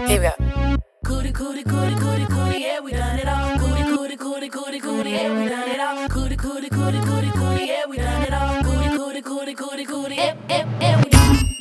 Here we go. Cootie, cootie, cootie, cootie, cootie, yeah, we done it all. Cootie, cootie, cootie, cootie, cootie, yeah, we done it all. Cootie, cootie, cootie, cootie, cootie, yeah, we done it all. Cootie, cootie, cootie, cootie, cootie, yeah, we done it.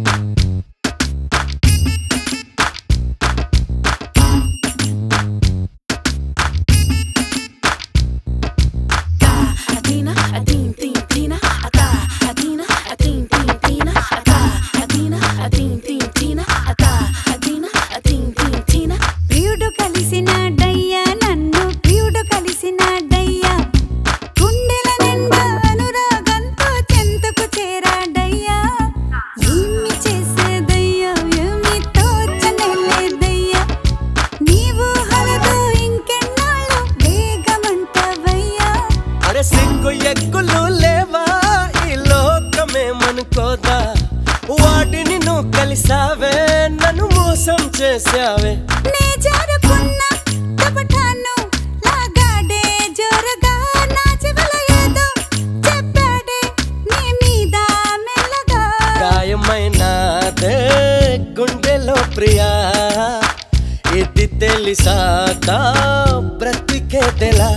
సిగ్గు ఎగ్గులు లేవా ఈ లోకమేమనుకోదా వాటిని నువ్వు కలిసావే నన్ను మోసం చేసావే నే జారుకున్న కపటాను లాగాడే జోరుగా నా చెవిల ఏదో చెప్పాడే నీ మీద మెల్లగా గాయమైనదే గుండెలో ప్రియా ఇది తెలిసాక బ్రతికేదెలా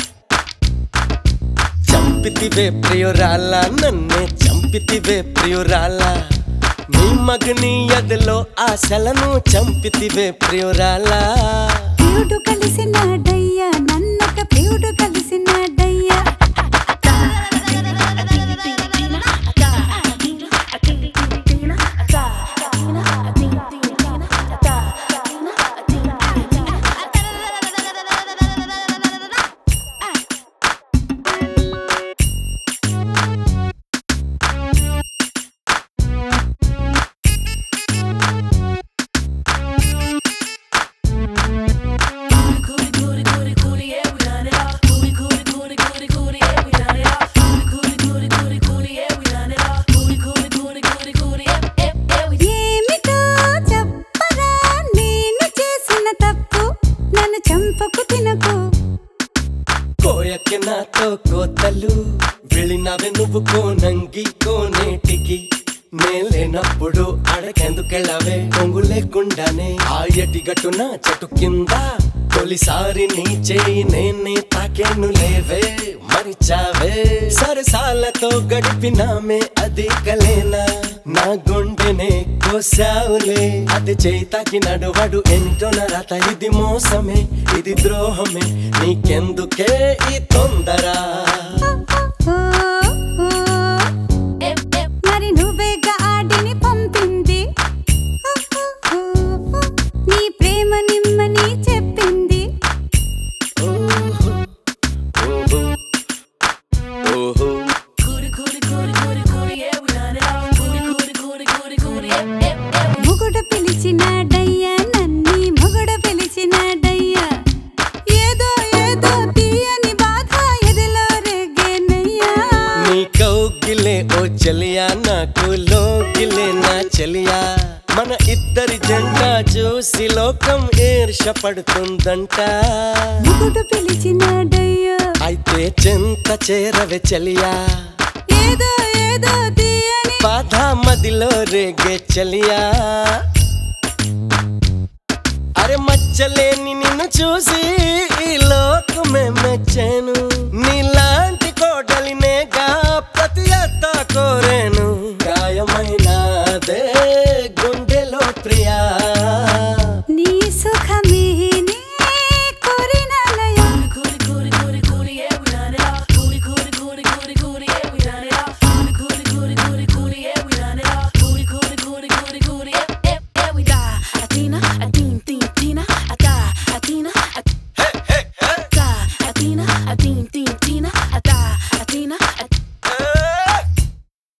చంపితివే ప్రియురాల నన్నే చంపితివే ప్రియురాల నీ మగని ఎదలో ఆశలను చంపితివే ప్రియురాల ప్రియుడు కలిసినాడయ్యా నన్నొక ప్రియుడు కలిసినాడయ్యా కోయకి నాతో కోతలు వెళ్ళినవే నువ్వు కోనంగి కోనేటికి నేలేనప్పుడు అడకెందుకెళ్ళవే కొంగు లేకుండానే ఆ ఎటిగట్టున చెట్టు కింద తొలిసారి నీ చేయి నేనే తాకేను లేవే మరిచావే సరసాలతో గడిపినామే అది కలేనా నా గుండెనే కోసావులే అది చేయి తాకి నడువడు ఎంటో నరత ఇది మోసమే ఇది ద్రోహమే నీకెందుకే ఈ తొందర మరి నువ్వేగా ఆడిని పంపింది నీ ప్రేమ నిమ్మని చెప్పింది మొగుడు పిలిచినాడయ్యా నన్ని మొగుడు పిలిచినాడయ్యా ఏదో ఏదో తీయని బాధ ఎదిలో రేగేనయ్యా నీ కౌగిలే ఓ చలియా నాకు లోగిలే నా చలియా మన ఇద్దరి జంట చూసి లోకం ఈర్ష పడుతుందంట మొగుడు పిలిచినాడయ్యా అయితే చెంత చేరవే చలియా ఏదో ఏదో తీయని బాధ మదిలో రేగే చలియా అరే మచ్చలేని నిన్ను చూసి ఈ లోకమే మెచ్చాను నీలాంటి కోడలినేగా ప్రతి అత్త కోరేను